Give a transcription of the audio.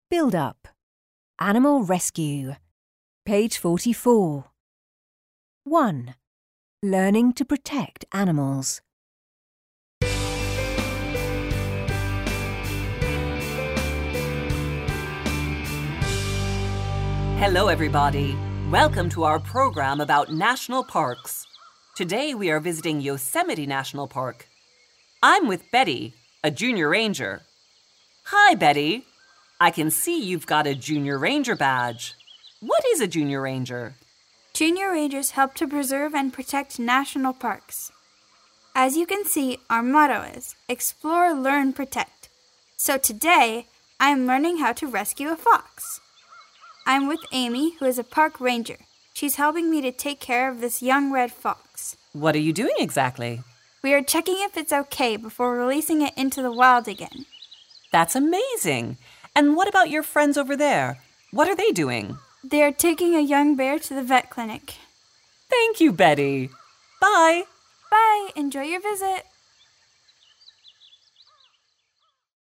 Build up. Animal rescue. Page 44. 1. Learning to protect animals. Hello, everybody. Welcome to our program about national parks. Today we are visiting Yosemite National Park. I'm with Betty, a junior ranger. Hi, Betty. I can see you've got a junior ranger badge. What is a junior ranger? Junior rangers help to preserve and protect national parks. As you can see, our motto is Explore, Learn, Protect. So today, I'm learning how to rescue a fox. I'm with Amy, who is a park ranger. She's helping me to take care of this young red fox. What are you doing exactly? We are checking if it's okay before releasing it into the wild again. That's amazing. And what about your friends over there? What are they doing? They are taking a young bear to the vet clinic. Thank you, Betty. Bye. Bye. Enjoy your visit.